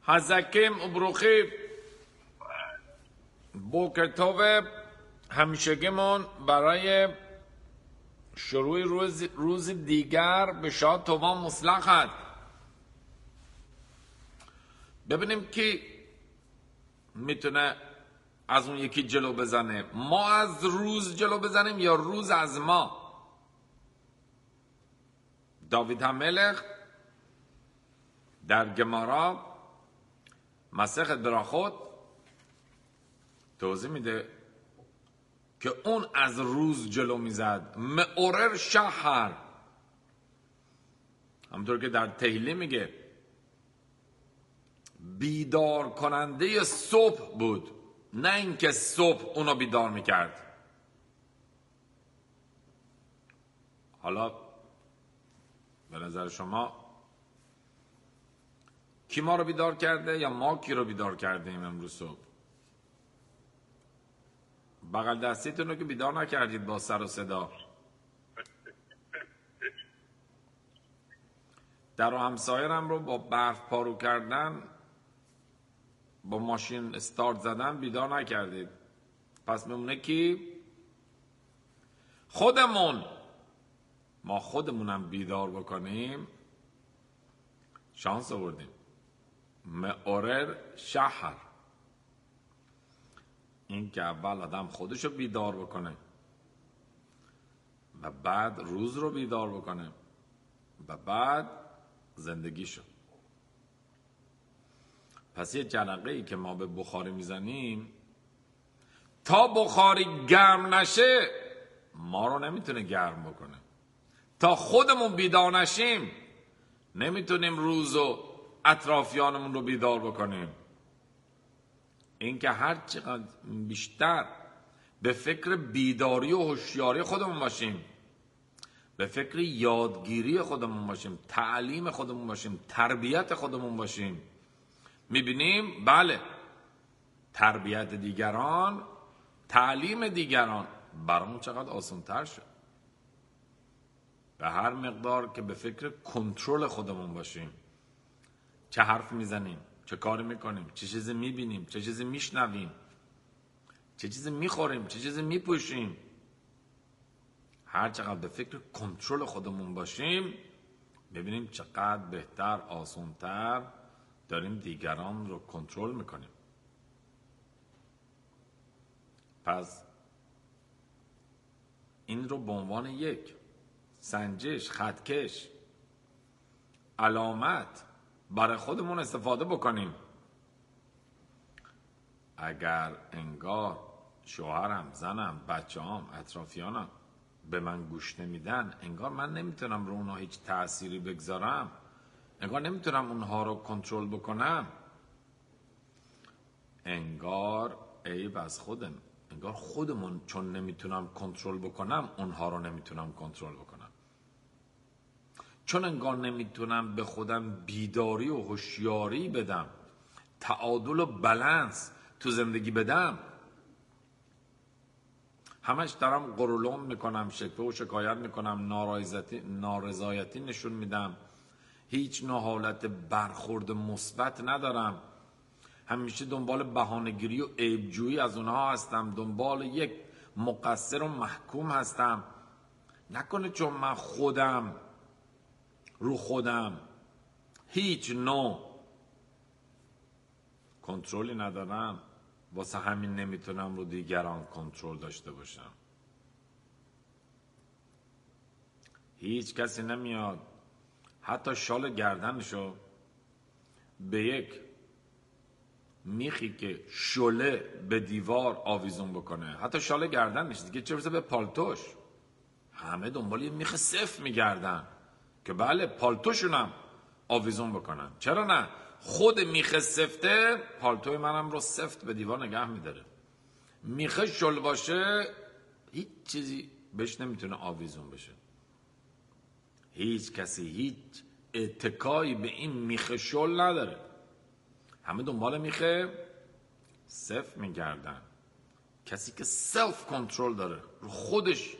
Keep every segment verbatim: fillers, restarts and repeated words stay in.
حزکیم ابروخی بوکر توب همیشگیمون برای شروع روز, روز دیگر به شاد توبان مصلحت. ببینیم که میتونه از اون یکی جلو بزنه، ما از روز جلو بزنیم یا روز از ما. داوید همملخ در گمارا مسخت براخوت توضیح میده که اون از روز جلو میزد. معرر شهر، همونطور که در تهیلی میگه بیدار کننده صبح بود، نه اینکه صبح اونو بیدار میکرد. حالا به نظر شما کی ما رو بیدار کرده یا ما کی رو بیدار کرده ایم امروز صبح؟ بغل دستیتون رو که بیدار نکردید با سر و صدا. در و همسایرم رو با برف پارو کردن، با ماشین استارت زدن بیدار نکردید. پس میمونه کی؟ خودمون. ما خودمونم بیدار بکنیم شانس آوردیم. معرر شهر، این که اول آدم خودشو بیدار بکنه و بعد روز رو بیدار بکنه و بعد زندگیشو. پس یه جرقه ای که ما به بخاری میزنیم تا بخاری گرم نشه ما رو نمیتونه گرم بکنه. تا خودمون بیدار نشیم نمیتونیم روز و اطرافیانمون رو بیدار بکنیم. این که هر چقدر بیشتر به فکر بیداری و هوشیاری خودمون باشیم، به فکر یادگیری خودمون باشیم، تعلیم خودمون باشیم، تربیت خودمون باشیم، میبینیم بله تربیت دیگران، تعلیم دیگران برامون چقدر آسان‌تر شد. به هر مقدار که به فکر کنترل خودمون باشیم، چه حرف میزنیم، چه کاری میکنیم، چه چیزی میبینیم، چه چیزی میشنویم، چه چیزی میخوریم، چه چیزی میپوشیم، هر چقدر به فکر کنترل خودمون باشیم ببینیم چقدر بهتر، آسان‌تر داریم دیگران رو کنترل میکنیم. پس این رو به عنوان یک سنجش، خطکش، علامت برای خودمون استفاده بکنیم. اگر انگار شوهرم، زنم، بچه‌هام، اطرافیانم به من گوش نمیدن، انگار من نمیتونم رو اونها هیچ تأثیری بگذارم، انگار نمیتونم اونها رو کنترل بکنم، انگار عیب از خودم، انگار خودمون چون نمیتونم کنترل بکنم اونها رو نمیتونم کنترل بکنم، چون انگار نمیتونم به خودم بیداری و هوشیاری بدم، تعادل و بالانس تو زندگی بدم، همش دارم قرولون میکنم، شکوه و شکایت میکنم، نارضایتی نارضایتی نشون میدم، هیچ نوع حالت برخورد مثبت ندارم، همیشه دنبال بهانه‌گیری و عیبجویی از اونها هستم، دنبال یک مقصر و محکوم هستم. نکنه چون من خودم رو خودم هیچ نوع کنترلی ندارم، واسه همین نمیتونم رو دیگران کنترل داشته باشم. هیچ کسی نمیاد حتی شال گردنشو به یک میخی که شله به دیوار آویزون بکنه، حتی شال گردن میشه دیگه، چه برسه به پالتوش. همه دنبال یه میخ سفت میگردن که بله پالتوشونم آویزون بکنن. چرا نه؟ خود میخ سفته پالتوی منم رو سفت به دیوار نگه میداره. میخ شل باشه هیچ چیزی بهش نمیتونه آویزون بشه. هیچ کسی هیچ اتکایی به این میخ شل نداره. همه دنبال میخ سفت میگردن. کسی که سلف کنترل داره، رو خودش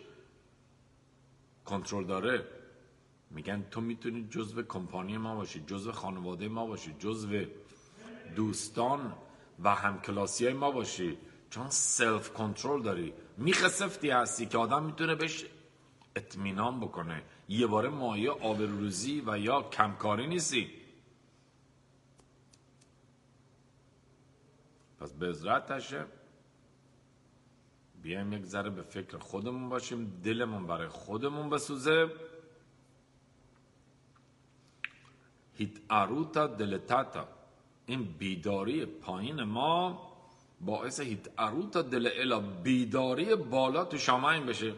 کنترل داره، میگن تو میتونی جزو کمپانی ما باشی، جزو خانواده ما باشی، جزو دوستان و همکلاسی های ما باشی، چون سلف کنترل داری، میخسفتی هستی که آدم میتونه بهش اطمینان بکنه، یه باره مایه آبروریزی و یا کمکاری نیستی. پس به عزرت هشه بیایم یک ذره به فکر خودمون باشیم، دلمون برای خودمون بسوزه. هیت اروتا دلتاتا، این بیداری پایین ما باعث هیت اروتا دل الا، بیداری بالا تو شامعین بشه.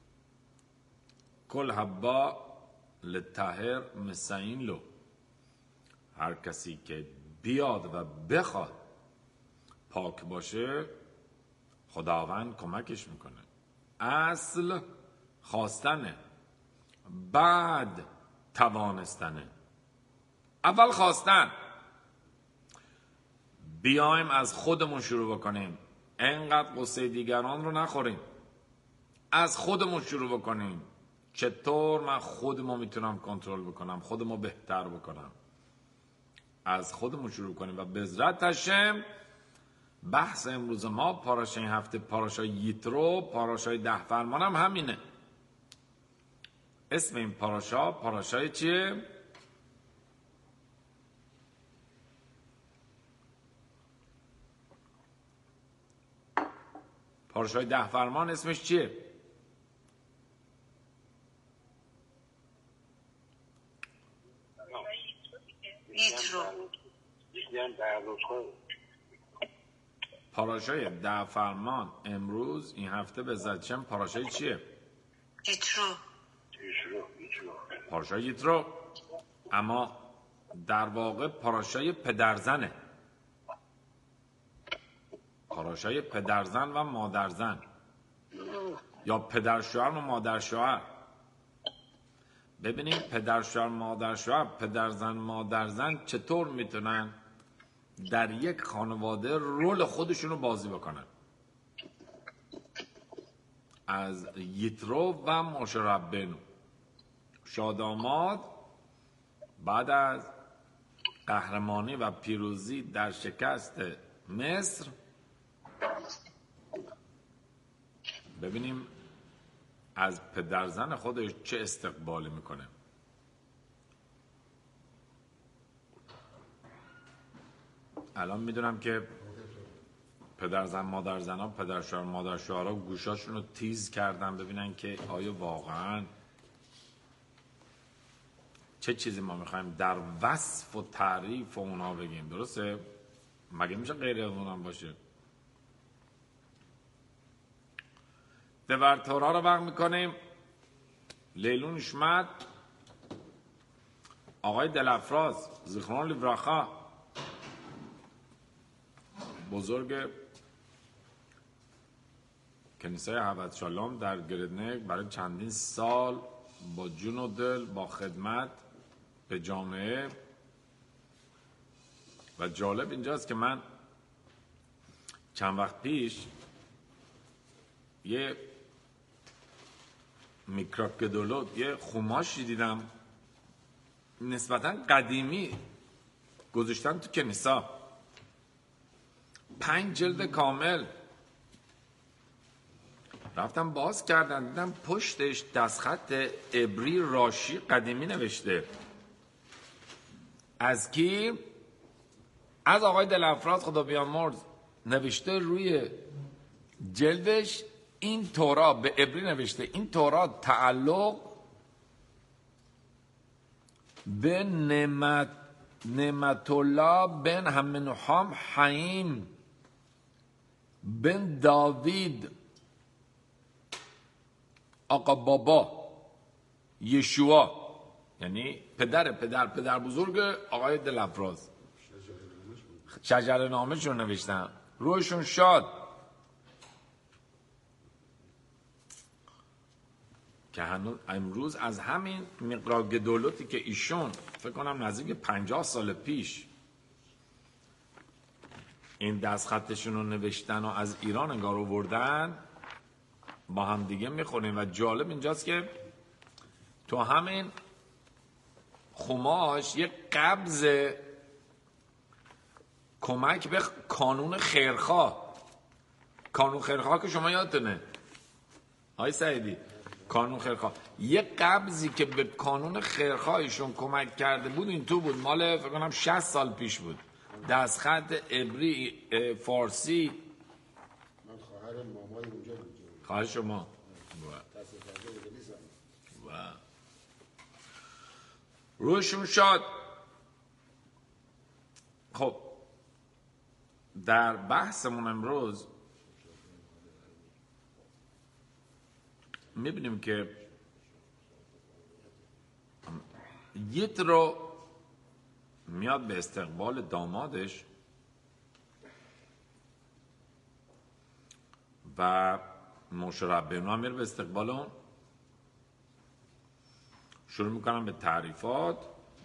کل حبا لطهر مسعین لو، هر کسی که بیاد و بخواد پاک باشه خداوند کمکش میکنه. اصل خواستنه، بعد توانستنه. اول خواستن، بیایم از خودمون شروع بکنیم، انقدر قصه دیگران رو نخوریم، از خودمون شروع بکنیم. چطور من خودمو میتونم کنترل بکنم، خودمو بهتر بکنم، از خودمون شروع کنیم. و به عزرت هشم بحث امروز ما پاراشای این هفته پاراشای یترو، پاراشای ده فرمان هم همینه. اسم این پاراشا پاراشای چیه؟ پاراشای ده فرمان اسمش چیه؟ یترو. پاراشای ده فرمان امروز این هفته به زدشم پاراشای چیه؟ یترو. پاراشای یترو. اما در واقع پاراشای پدرزنه، پاراشای پدرزن و مادرزن، یا پدرشوهر و مادرشوهر. ببینیم پدرشوهر مادرشوهر، پدرزن مادرزن چطور میتونن در یک خانواده رول خودشونو بازی بکنن. از یترو و مشربنو، شاداماد بعد از قهرمانی و پیروزی در شکست مصر، ببینیم از پدرزن خودش چه استقبالی میکنه. الان میدونم که پدرزن مادرزن ها، پدرشوهر مادرشوهر ها گوشاشون رو تیز کردن ببینن که آیا واقعا چه چیزی ما میخوایم در وصف و تعریف و اونا بگیم. درسته؟ مگه میشه غیر از اونم باشه؟ دورتورا رو وقت میکنیم. لیلون شمد آقای دلفراز زیخران لیبراخا، بزرگ کنیسه حوض شالام در گردنک، برای چندین سال با جون و دل با خدمت به جامعه. و جالب اینجاست که من چند وقت پیش یه میکروگدولوت، یه خماشی دیدم نسبتا قدیمی گذاشتن تو کنیسا، پنج جلد کامل. رفتم باز کردن دیدم پشتش دستخط عبری راشی قدیمی نوشته. از کی؟ از آقای دلفراز خدا بیامرز. نوشته روی جلدش این تورا به عبری نوشته، این تورا تعلق به نعمت نعمت الله بن همنوحام حیم بن داوید آقا بابا یشوع، یعنی پدر پدر پدر بزرگ آقای دلفراز. شجره نامه‌شون نوشتن، روحشون شاد. که هنوز امروز از همین مقدار گدولتی که ایشون فکر کنم نزدیک پنجاه سال پیش این دستخطشون رو نوشتن و از ایران انگار آوردن، با هم دیگه میخونیم. و جالب اینجاست که تو همین خماش یک قبض کمک به کانون خیرخواه. کانون خیرخواه که شما یادتونه آقای سعیدی، کانون خیرخواه، یه قبضی که به کانون خیرخواه ایشون کمک کرده بود این تو بود، مال فکر کنم شصت سال پیش بود، دستخط عبری فارسی. من خواهر مامای اونجا بود. خواهر شما و روشون شاد. خب در بحثمون امروز میبینیم که یترو میاد به استقبال دامادش و موشه ربینا میره به استقبال اون، شروع میکنم به تعریفات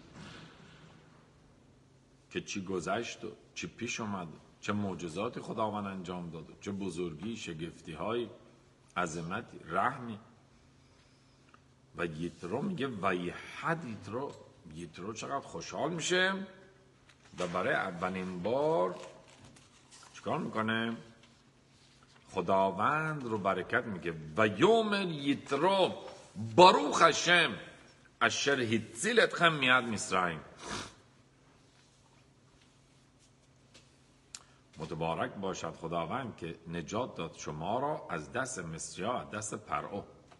که چی گذشت و چی پیش اومد، چه معجزاتی خداوند انجام داد، چه بزرگی، شگفتی های، عظمتی، رحمی. و یترو میگه ویحد یترو، یترو چقدر خوشحال میشه و برای اولین بار چیکار میکنه؟ خداوند رو برکت میگه و یوم یترو باروخ هشم اشر هیتزیلت خم میاد مصرعیم. متبارک باشد خداوند که نجات داد شما را از دست مصریا، از دست پرعو.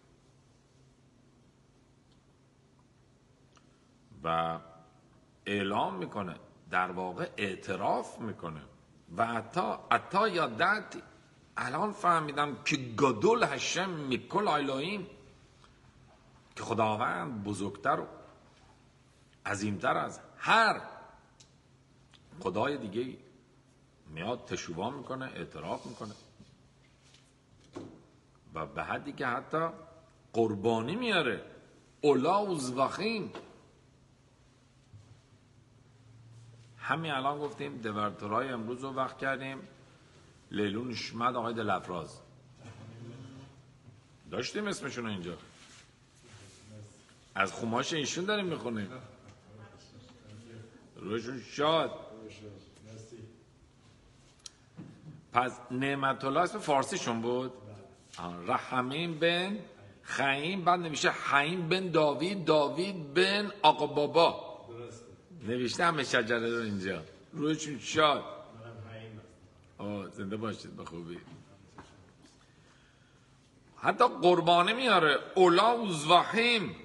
و اعلام میکنه، در واقع اعتراف میکنه و حتی حتی یادت الان فهمیدم که گدول هشم میکل ایلاهیم، که خداوند بزرگتر و عظیمتر از هر خدای دیگه میاد تشوبا میکنه، اعتراف میکنه و به حدی که حتی قربانی میاره. اولا و زوخیم. همین الان گفتیم دورتورای امروز رو وقت کردیم، لیلون نشمد آقای دلفراز داشتیم اسمشون اینجا، از خماش ایشون داریم میخونیم، روشون شاد. پس نعمت الله اسم فارسیشون بود، رحمین بن خیم، بعد نوشته حیم بن داوید، داوید بن آقا بابا، نوشته همه شجره رو اینجا، روشون شاد. آه زنده باشید به خوبی. حتی قربانی میاره، اولا و زوحیم.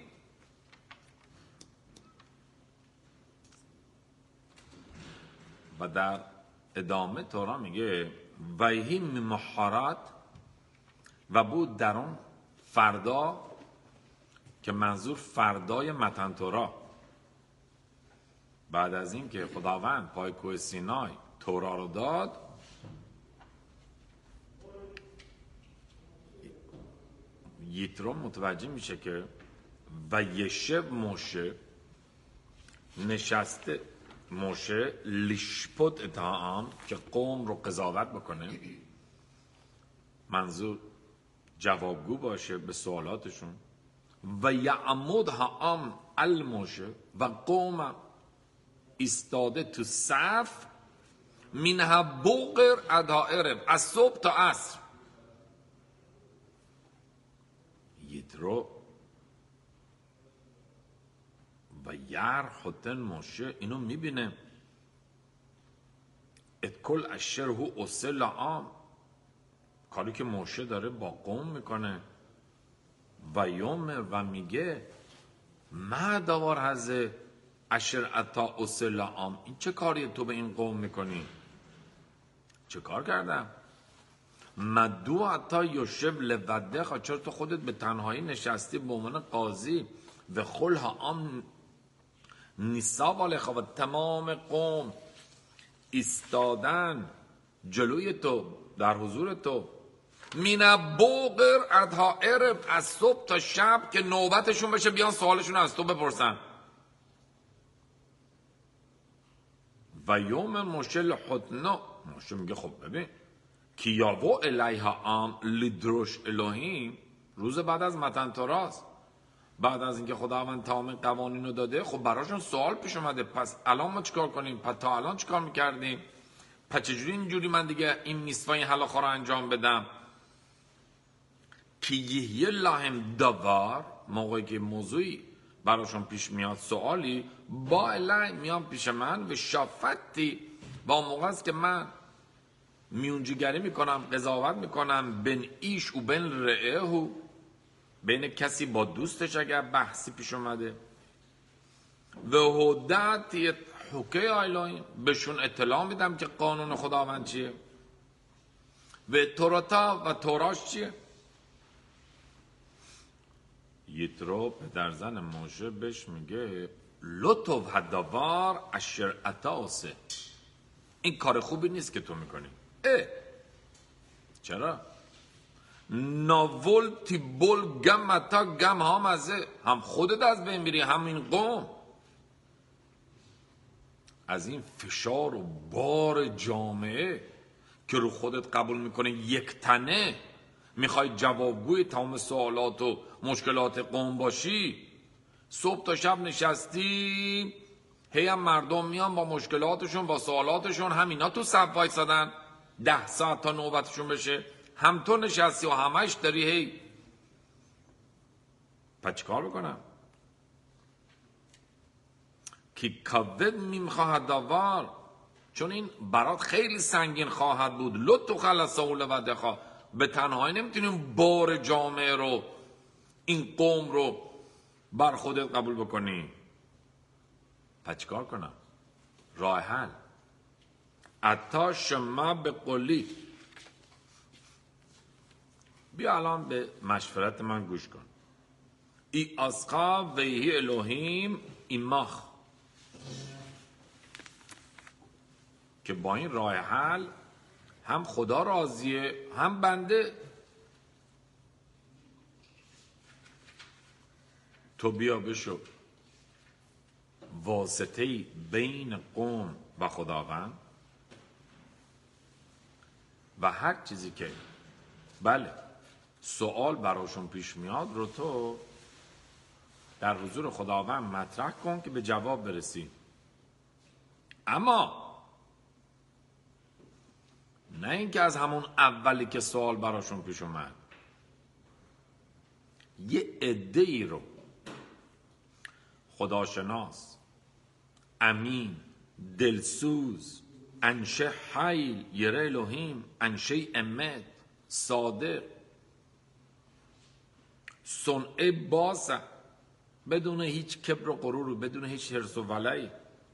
و در ادامه تورا میگه ویهی ممحارات، و بود در اون فردا، که منظور فردای متن تورا، بعد از این که خداوند پای کوه سینای تورا رو داد، یترو متوجه میشه که و یشب موشه نشسته، موشه لیشپوت اتهام، که قوم رو قضاوت بکنه، منظور جوابگو باشه به سوالاتشون، و یعمود هام الموشه، و قوم ایستاده تو صف، منها بوقر ادائرب، از صبح تا عصر. یترو و یر خودن موشه اینو میبینه، اتکل اشر هو اصل عام، کاری که موشه داره با قوم میکنه، و یوم و میگه ما داور هزه اشر اتا اصل عام، این چه کاری تو به این قوم میکنی؟ چه کار کردم؟ مدو اتا یوشب لوده، خواه چرا تو خودت به تنهایی نشستی به عنوان قاضی، و خلها عام نیسا بالخوا، و تمام قوم ایستادن جلوی تو، در حضور تو، من بوقر ادها ارب، از صبح تا شب، که نوبتشون بشه بیان سوالشون از تو بپرسن. و یوم مشل حتنا، مشه میگه خب ببین کیاوو الیها عام لیدروش الهیم، روز بعد از متن توراست، بعد از اینکه خداوند تمام قوانین رو داده، خب براشون سوال پیش اومده، پس الان ما چیکار کنیم؟ پس تا الان چیکار میکردیم؟ پس چجوری اینجوری من دیگه این میسوا این حلاخا رو انجام بدم؟ که یه لهم دوار، موقعی که موضوعی براشون پیش میاد، سوالی، با الهی میان پیش من و شافتی، با موقع است که من میونجیگری میکنم، قضاوت میکنم بین ایش و بین رعه، بین کسی با دوستش اگر بحثی پیش اومده، و هدت حکه آیلاین، بهشون اطلاع میدم که قانون خداوند چیه و توراتا و توراش چیه. یترو پدر زن موشه بهش میگه لطف هدوار اشرعتاسه، این کار خوبی نیست که تو میکنی. اه چرا؟ ناول تی بول گم متا گم ها مزه، هم خودت از بین میری هم این قوم. از این فشار و بار جامعه که رو خودت قبول میکنه یک تنه، میخوای جوابگوی تمام سوالات و مشکلات قوم باشی، صبح تا شب نشستی، هی هم مردم میان با مشکلاتشون با سوالاتشون، همینا تو صف وایسادن ده ساعت تا نوبتشون بشه، هم تو نشستی و همش داری هی. پس چیکار بکنم؟ که کبد میخواهد داوار، چون این برات خیلی سنگین خواهد بود. لطو خلصه و لودخا، به تنهایی نمیتونیم بار جامعه رو، این قوم رو بر خودت قبول بکنی. پس چیکار کنم؟ راه حل اتا شما به قلی، بیا الان به مشورت من گوش کن. ای اسقا ویهی الوهیم ایماخ، که با این راه حل هم خدا راضیه هم بنده. تو بیا بشو واسطه‌ای بین قوم و خداوند، و هر چیزی که بله سوال براشون پیش میاد رو تو در حضور خداوند مطرح کن که به جواب برسی. اما نه اینکه از همون اولی که سوال براشون پیش اومد یه عده‌ای رو خداشناس، امین، دلسوز، انشه حیل، یره الوهیم، انشه امت، صادق، صنع باسه، بدون هیچ کبر و غرور، بدون هیچ حرص و ولعی،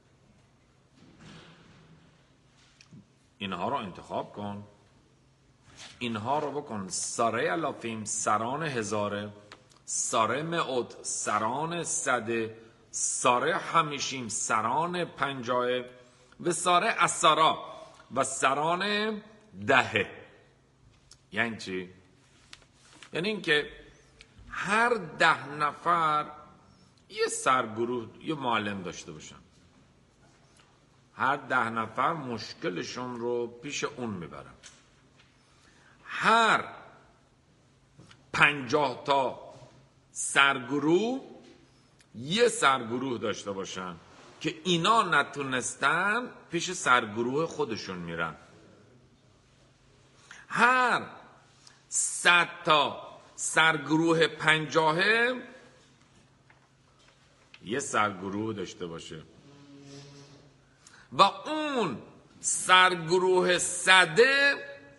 اینها رو انتخاب کن، اینها رو بکن. ساره الافیم، سران هزاره، ساره مئات، سران صده، ساره همیشیم، سران پنجاه، و ساره اسارا، و سران دهه. یعنی چی؟ یعنی اینکه هر ده نفر یه سرگروه، یه معلم داشته باشن، هر ده نفر مشکلشون رو پیش اون میبرن، هر پنجاه تا سرگروه یه سرگروه داشته باشن که اینا نتونستن پیش سرگروه خودشون میرن، هر صد تا سرگروه پنجاهه یه سرگروه داشته باشه، و اون سرگروه صده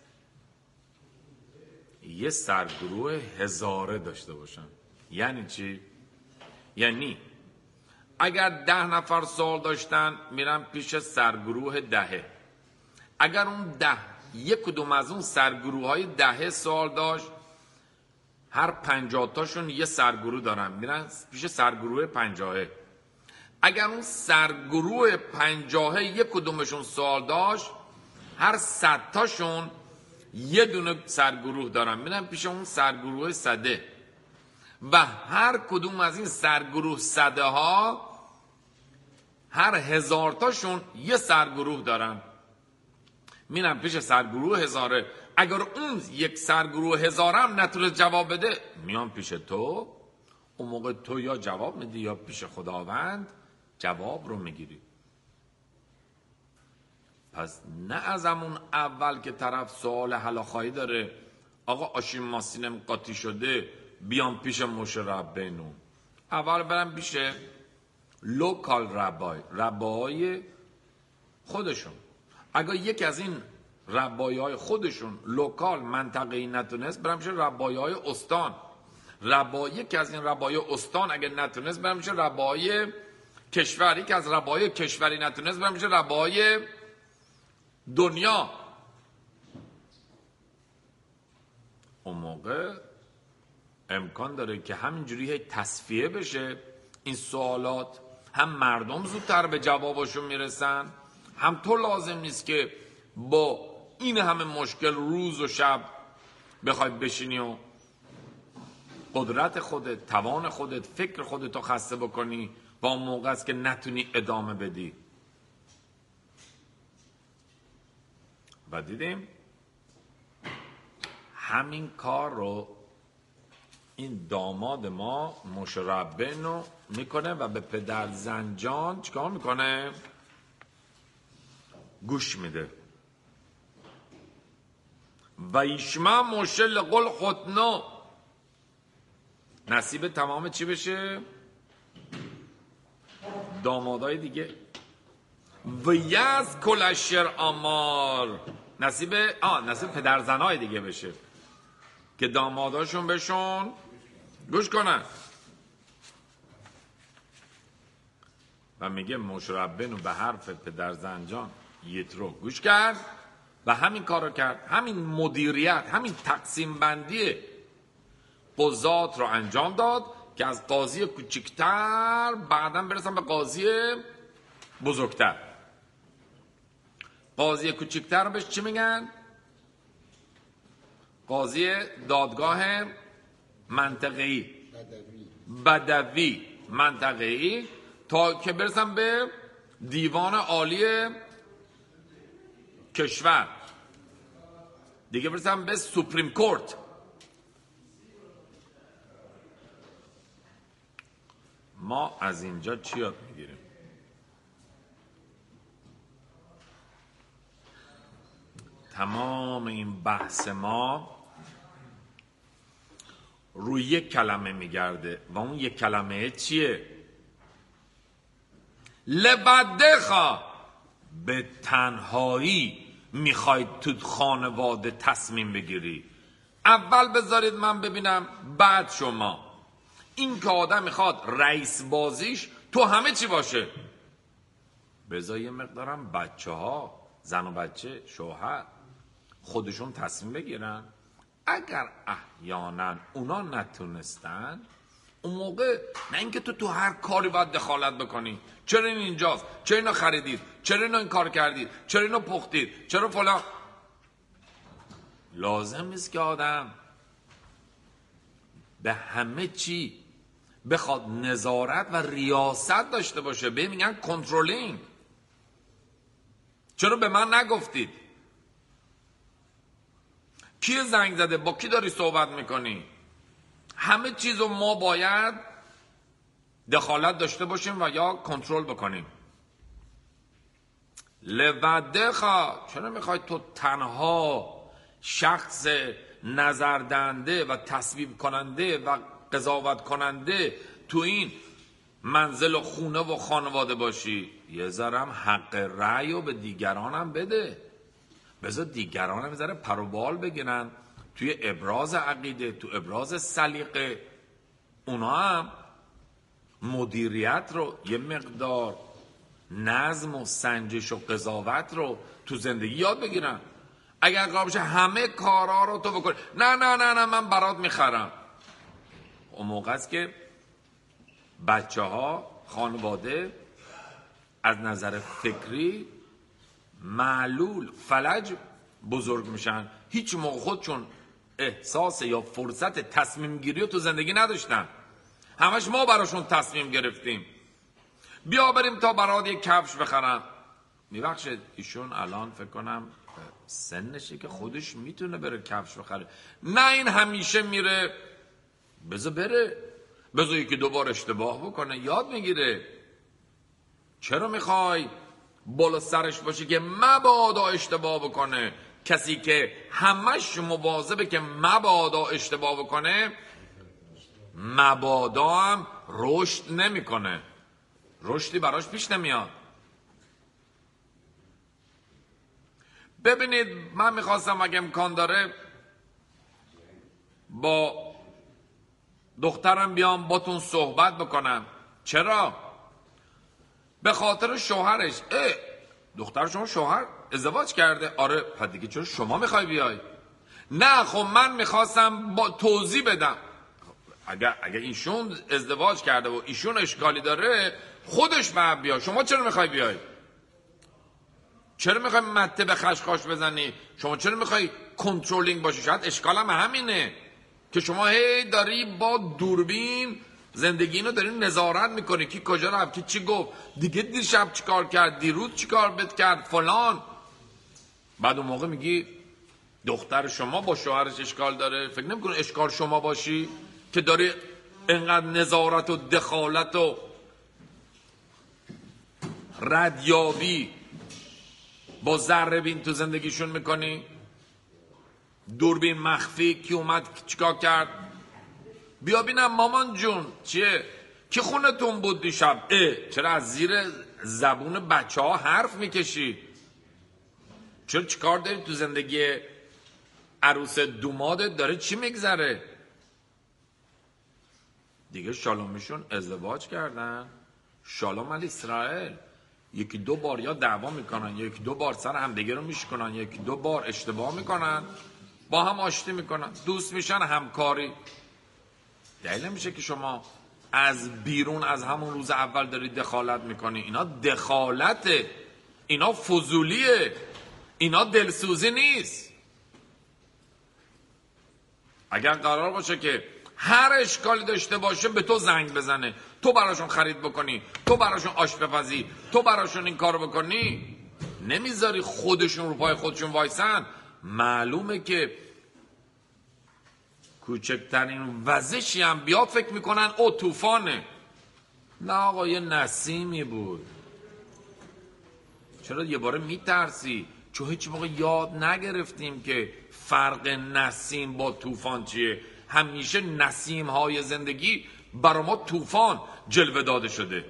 یه سرگروه هزاره داشته باشن. یعنی چی؟ یعنی اگر ده نفر سوال داشتن میرن پیش سرگروه دهه، اگر اون ده یک کدوم از اون سرگروه های دهه سوال داشت، هر پنجاه تاشون یه سرگروه دارن میرن پیش سرگروه پنجاهه. اگر اون سرگروه پنجاهه یک کدومشون سوال داشت، هر صد تاشون یه دونه سرگروه دارن میرن پیش اون سرگروه صده، و هر کدوم از این سرگروه صده ها هر هزار تاشون یه سرگروه دارن میرن پیش سرگروه هزاره. اگر اون یک سرگروه هزاره هم نتونه جواب بده، میان پیش تو. اون موقع تو یا جواب میدی یا پیش خداوند جواب رو میگیری. پس نه از همون اول که طرف سوال هلاخایی داره آقا آشین ماسینم قاطی شده بیام پیش موشه ربینون، اول برم پیش لوکال ربای، ربای خودشون. اگر یکی از این ربایی های خودشون لوکال منطقه‌ای نتونست برم پیش ربایی های استان، ربایی یکی از این ربایی استان اگر نتونست برم پیش ربایی کشوری که از ربایی کشوری نتونست برم پیش ربایی دنیا. اون موقع امکان داره که همینجوری تصفیه بشه این سوالات، هم مردم زودتر به جوابشون میرسن، هم تو لازم نیست که با این همه مشکل روز و شب بخوای بشینی و قدرت خودت، توان خودت، فکر خودت رو خسته بکنی و اون موقع است که نتونی ادامه بدی. و دیدیم همین کار رو این داماد ما موشه ربینو میکنه و به پدر زنجان چیکار میکنه؟ گوش میده. و ایشما موشه لقل خودنو، نصیب تمام چی بشه؟ دامادای دیگه. و یز کلشر آمار، نصیب آه نصیب پدر زنای دیگه بشه که داماداشون بشون گوش کنن. و میگه مشربن به حرف پدر زنجان یترو گوش کرد و همین کارو کرد، همین مدیریت، همین تقسیم بندی قضات رو انجام داد که از قاضی کوچکتر بعداً برسن به قاضی بزرگتر. قاضی کوچکتر رو بهش چی میگن؟ قاضی دادگاه منطقه‌ای، بدوی بدوی منطقه‌ای، تا که برسن به دیوان عالی کشور، دیگه برسن به سوپریم کورت. ما از اینجا چی یاد میگیریم؟ تمام این بحث ما روی یک کلمه میگرده و اون یک کلمه چیه؟ لبدخا، به تنهایی میخواید تو خانواده تصمیم بگیری. اول بذارید من ببینم بعد شما. این که آدم میخواد رئیس بازیش تو همه چی باشه، بذار یه مقدارم بچه ها، زن و بچه، شوهر خودشون تصمیم بگیرن. اگر احیانا اونا نتونستن، اون موقع نه اینکه تو تو هر کاری باید دخالت بکنی. چرا این اینجاست؟ چرا اینو خریدید؟ چرا اینو این کار کردید؟ چرا اینو پختید؟ چرا فلان؟ لازم نیست که آدم به همه چی بخواد نظارت و ریاست داشته باشه. به میگن کنترلینگ. چرا به من نگفتید؟ کی زنگ زده؟ با کی داری صحبت میکنی؟ همه چیزو ما باید دخالت داشته باشیم و یا کنترل بکنیم. لودخا، چرا میخوای تو تنها شخص نظردنده و تصویب کننده و قضاوت کننده تو این منزل و خونه و خانواده باشی؟ یه ذرم حق رأی و به دیگرانم بده. بذار دیگرانم یه ذره پر و بال بگیرن توی ابراز عقیده، تو ابراز سلیقه. اونا هم مدیریت رو، یه مقدار نظم و سنجش و قضاوت رو تو زندگی یاد بگیرن. اگر قرار باشه همه کارا رو تو بکنی، نه نه نه نه من برات میخرم، اون موقع است که بچه ها، خانواده از نظر فکری معلول، فلج بزرگ میشن. هیچ موقع خودشون احساس یا فرصت تصمیم گیری رو تو زندگی نداشتن. همش ما براشون تصمیم گرفتیم. بیا بریم تا برات یک کفش بخرم. میبخشید ایشون الان فکر کنم سنشه که خودش میتونه بره کفش بخره. نه این همیشه میره. بذار بره، بذار یکی دوبار اشتباه بکنه، یاد میگیره. چرا میخوای بالا سرش باشه که مبادا اشتباه بکنه. کسی که همش مواظبه که مبادا اشتباه بکنه، مبادا هم رشد نمیکنه، رشدی براش پیش نمیاد. ببینید من میخواستم اگه امکان داره با دخترم بیام باتون صحبت بکنم. چرا؟ به خاطر شوهرش. اه دختر شما شوهر ازدواج کرده؟ آره. پس دیگه چرا شما میخوای بیای؟ نه خب من میخواستم با توضیح بدم. اگر اگر ایشون ازدواج کرده و ایشون اشکالی داره خودش باید بیاد، شما چرا میخوای بیای؟ چرا میخوای مته به خشخاش بزنی؟ شما چرا میخوای کنترلینگ باشی؟ شاید اشکالم همینه که شما هی داری با دوربین زندگی اینو داری نظارت میکنی کی کجا رفت، کی چی گفت، دیگه دیشب چیکار کرد، دیروز چیکار بد کرد فلان. بعد اون موقع میگی دختر شما با شوهرش اشکال داره. فکر نمیکنی اشکال شما باشی که داری اینقدر نظارت و دخالت و ردیابی با ذره بین تو زندگیشون میکنی؟ دوربین مخفی کی اومد چیکار کرد؟ بیا بینم مامان جون چیه؟ کی خونتون بود دیشب؟ اه چرا از زیر زبون بچه ها حرف میکشی؟ چرا چیکار داری تو زندگی عروس دومادت؟ داره چی میگذره؟ دیگه شالومشون ازدواج کردن، شالوم علی اسرائیل، یکی دو بار یا دعوا میکنن، یکی دو بار سر همدیگه رو میشکنن، یکی دو بار اشتباه میکنن، با هم آشتی میکنن، دوست میشن، همکاری. دلیل نمیشه که شما از بیرون از همون روز اول داری دخالت میکنی. اینا دخالته، اینا فضولیه، اینا دلسوزی نیست. اگر قرار باشه که هر اشکالی داشته باشه به تو زنگ بزنه، تو براشون خرید بکنی، تو براشون آش بپزی، تو براشون این کارو بکنی، نمیذاری خودشون رو پای خودشون وایسن، معلومه که کوچکترین وزشی هم بیا فکر میکنن او طوفانه. نه آقا یه نسیمی بود. چرا یه باره میترسی؟ چون هیچ موقع یاد نگرفتیم که فرق نسیم با طوفان چیه. همیشه نسیم های زندگی برا ما طوفان جلوه داده شده.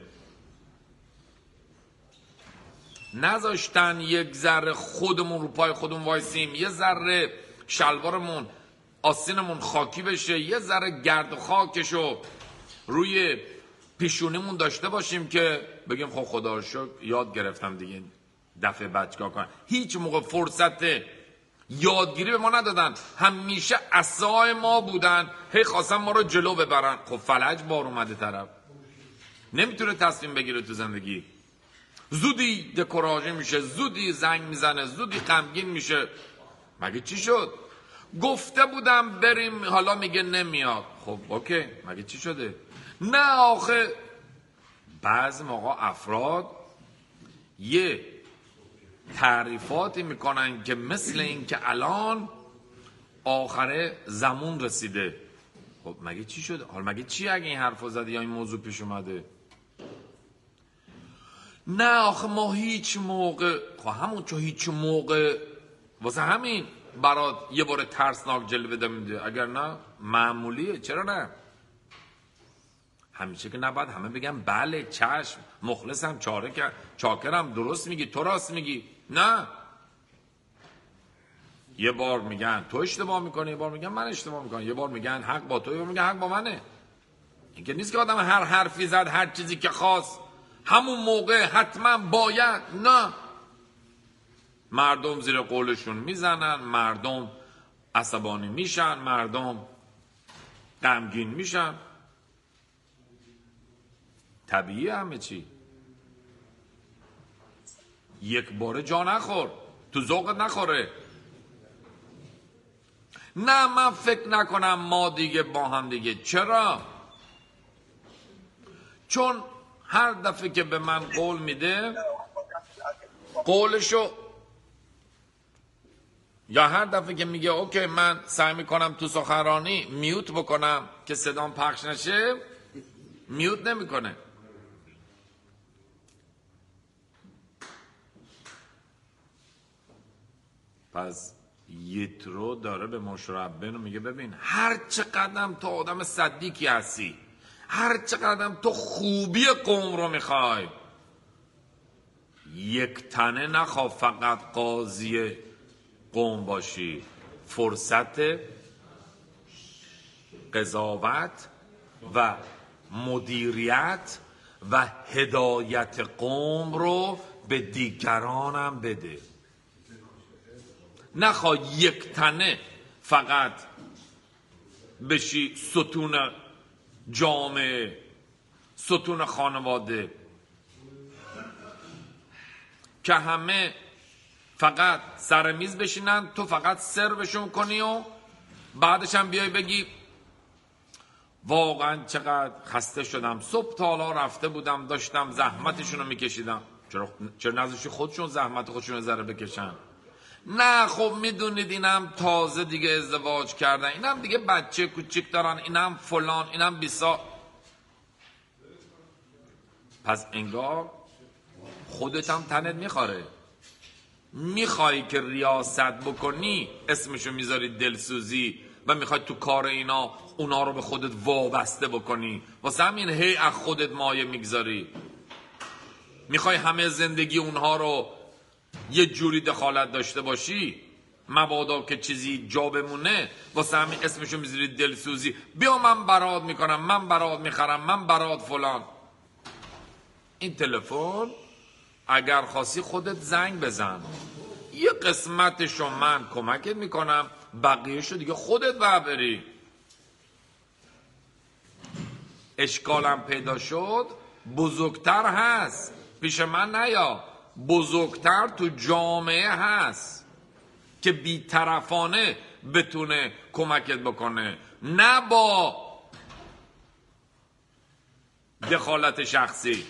نذاشتن یک ذره خودمون رو پای خودمون وایسیم، یه ذره شلوارمون آستینمون خاکی بشه، یه ذره گرد و خاکشو روی پیشونیمون داشته باشیم که بگیم خب خدا رو شکر یاد گرفتم دیگه، دفعه بعد چیکار کنم. هیچ موقع فرصت یادگیری به ما ندادن، همیشه عصای ما بودن، هی خواستن ما رو جلو ببرن. خب فلج بار اومده طرف، نمیتونه تصمیم بگیره تو زندگی، زودی دکوراژه میشه، زودی زنگ میزنه، زودی غمگین میشه. مگه چی شد؟ گفته بودم بریم حالا میگه نمیاد. خب اوکی مگه چی شده؟ نه آخه بعضی موقع افراد یه تعریفاتی میکنن که مثل این که الان آخر زمان رسیده. خب مگه چی شده؟ حالا مگه چی اگه این حرفو زدی یا این موضوع پیش اومده؟ نه آخه ما هیچ موقع، خب همون چون هیچ موقع واسه همین برات یه بار ترسناک جلوه بده میده، اگر نه معمولیه. چرا نه؟ همیشه که نباید همه بگم بله چشم مخلصم چاره کرد چاکرم درست میگی تو راست میگی. نه، یه بار میگن تو اشتباه میکنی، یه بار میگن من اشتباه میکنم، یه بار میگن حق با تو، یه بار میگن حق با منه. این که نیست که آدم هر حرفی زد هر چیزی که خواست همون موقع حتما باید. نه، مردم زیر قولشون میزنن، مردم عصبانی میشن، مردم غمگین میشن، طبیعیه همه چی. یک باره جا نخور، تو ذوقت نخوره. نه من فکر نکنم ما دیگه با هم دیگه. چرا؟ چون هر دفعه که به من قول میده قولشو، یا هر دفعه که میگه اوکی من سعی میکنم تو سخنرانی میوت بکنم که صدام پخش نشه، میوت نمیکنه. پس یترو داره به مشربن و میگه ببین هر چقدر تو آدم صدیقی هستی، هر چقدر تو خوبی قوم رو میخوای، یک تنه نخوا فقط قاضی قوم باشی، فرصت قضاوت و مدیریت و هدایت قوم رو به دیگرانم بده. نخوا یک تنه فقط بشی ستون جامعه، ستون خانواده، که همه فقط سر میز بشینن، تو فقط سربشون کنی و بعدش هم بیای بگی واقعا چقدر خسته شدم، صبح تا حالا رفته بودم داشتم زحمتشون رو میکشیدم. چرا چرا نذاشتی خودشون زحمت خودشون رو ذره بکشن؟ نه خب میدونید اینم تازه دیگه ازدواج کردن، اینم دیگه بچه کوچیک دارن، اینم فلان، اینم بیسا. پس انگار خودت هم تنت میخوره، میخوای که ریاست بکنی اسمشو میذاری دلسوزی و میخوای تو کار اینا اونا رو به خودت وابسته بکنی، واسه همین هی از خودت مایه میگذاری، میخوای همه زندگی اونها رو یه جوری دخالت داشته باشی، مبادا که چیزی جا بمونه واسه همین اسمشو میذاری دلسوزی. بیا من برات میکنم، من برات میخرم، من برات فلان. این تلفن اگر خواستی خودت زنگ بزن، یه قسمتشو من کمکت میکنم، بقیهشو دیگه خودت ببری. اشکالم پیدا شد بزرگتر هست، پیش من نیا، بزرگتر تو جامعه هست که بیطرفانه بتونه کمکت بکنه، نه با دخالت شخصی.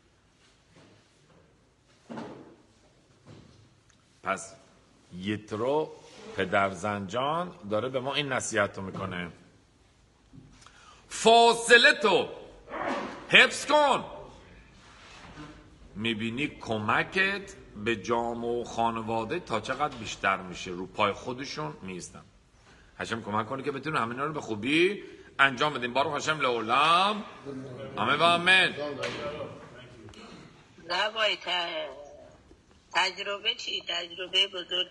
پس یترو پدر زنجان داره به ما این نصیحت رو میکنه، فاصله تو حفظ کن. میبینی کمکت به جامعه و خانواده تا چقدر بیشتر میشه، رو پای خودشون میستن. هشم کمک کنه که بتونه همین رو به خوبی انجام بدیم. بارو هشم لعولم همه و آمین. نه باید تجربه چی؟ تجربه بزرگ